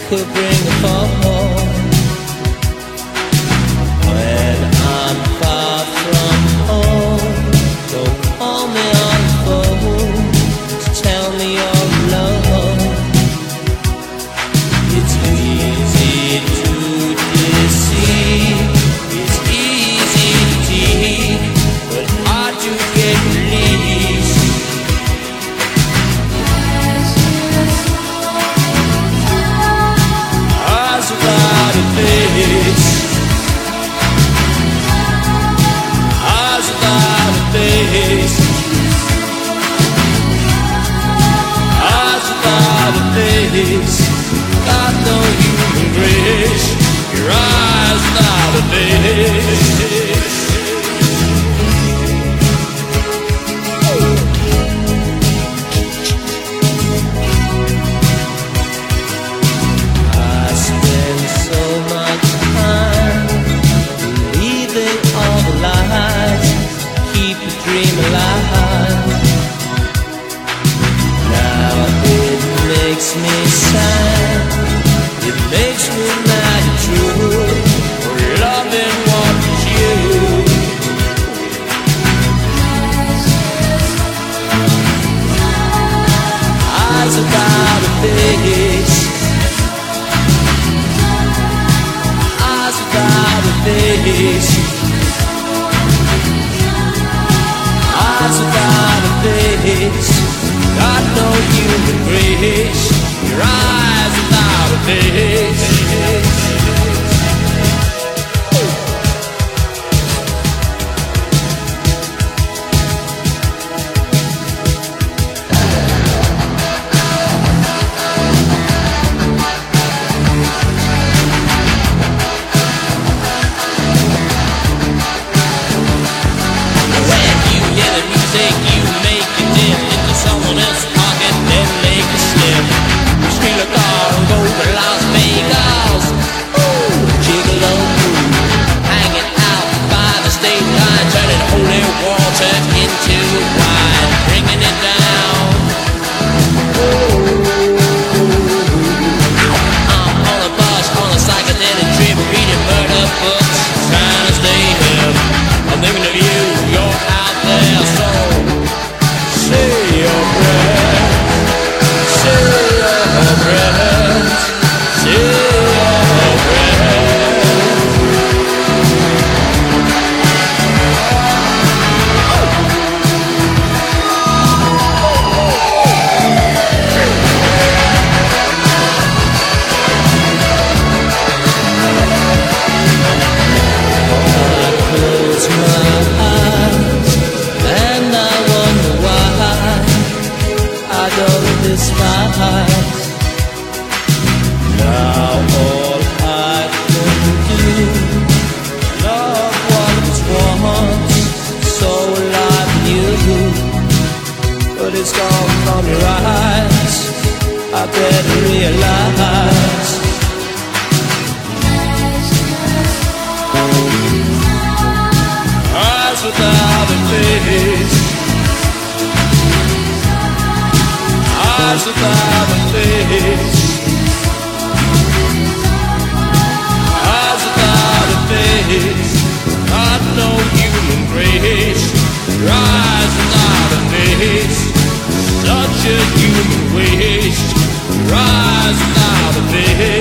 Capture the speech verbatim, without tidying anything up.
could bring a fall. When I'm far from home, don't call me on the phone to tell me you're alone. It's easy to deceive, it's easy to deep, but hard to get released. Eyes without a face, eyes without a face, eyes without a face. Got no human grace. Your eyes without a face. I spend so much time believing all the lies, keep the dream alive. Now it makes me sad, it makes me mad and true, for loving what is you. Eyes without a face, eyes without a face, eyes without a face. Got no human grace. Your eyes without a face. When you hear the music, you make it dip into someone else's pocket, then make a slip. You steal a car and go to Las Vegas. Ooh, gigolo, hanging out by the state line, turning holy water into wine, bringing it down. Ooh, I'm on a bus on a psychedelic trip, reading murder books, trying to stay hip. I'm thinking of you, you're out there, so say your prayers, say your prayers, say your prayers. I close my eyes and I wonder why I don't despise. Now all I can do, love what was once so alive in you, but it's gone from your eyes. I better realize. Eyes without a face, eyes without a face, eyes without a face. Got no human grace. Your eyes without a face, such a human waste. Your eyes without a face.